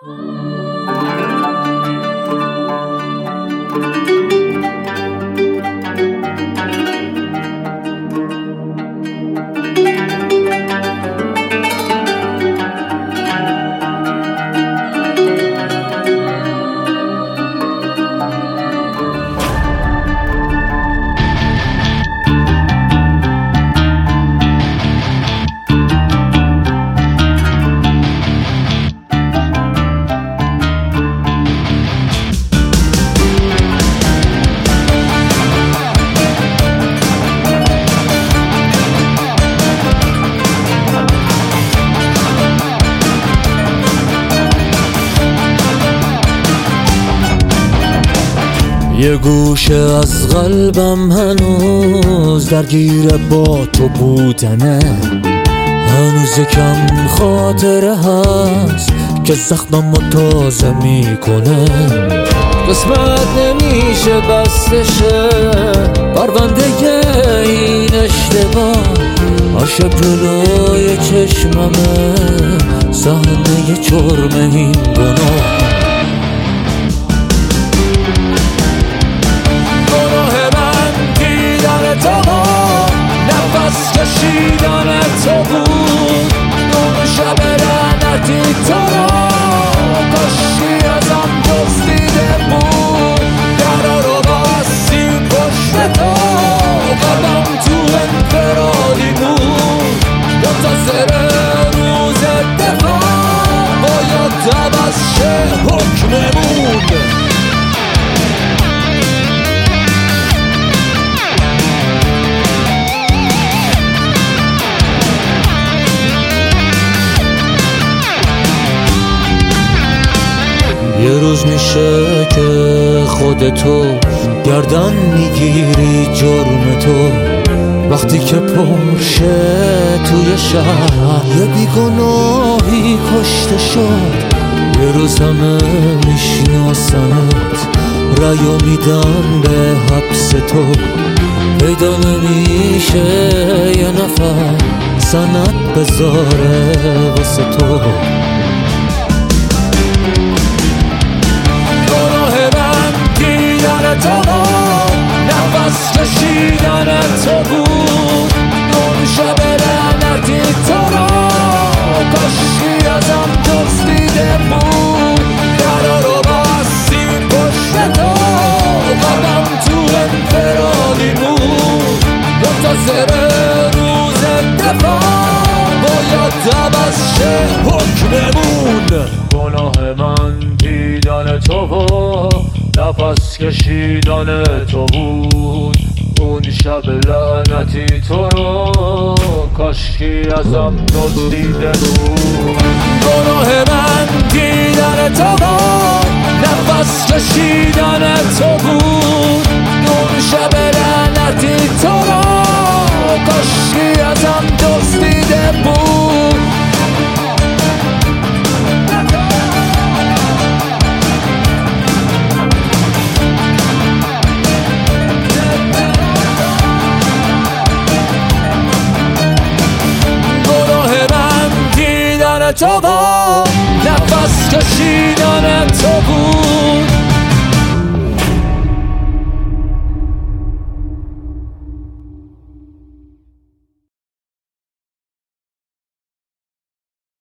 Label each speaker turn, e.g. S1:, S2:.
S1: یه گوشه از قلبم هنوز درگیر با تو بودنه، هنوز کم خاطره هست که زخمم رو تازه میکنه. قسمت نمیشه بستشه پرونده این اشتباه، عاشق جلوی چشممه صحنه جرم این گناه. نفس کشیدن تو بود اون شب لعنتی تو را، کاشکی ازم دزدیده بود درا رو بستی پشت تو، قلبم تو انفرادی بود منتظر روز دفاع، باید عوض شه حکممون. یه روز میشه که خودتو گردن میگیری جرم تو، وقتی که پرشه توی شهر یه بیگناهی کشته شد. یه روز همه میشناسنت رأیو میدن به حبس تو، پیدا نمیشه یه نفر سند بذاره واسه تو. نفس کشیدن تو بود اون شب لعنتی تو را، کاشکی ازم دزدیده بود درا رو بستی پشت تو، قلبم تو انفرادی بود منتظر روز دفاع، باید عوض شه حکممون. گناه من دیدن تو بود، نفس کشیدن تو بود اون شب لعنتی تو رو، کاشکی ازم دزدیده بود. گناه من دیدن تو بود، نفس کشیدن تو بود اون شب لعنتی تو رو، کاشکی ازم دزدیده بود. تو بود نفس کشیدن تو بود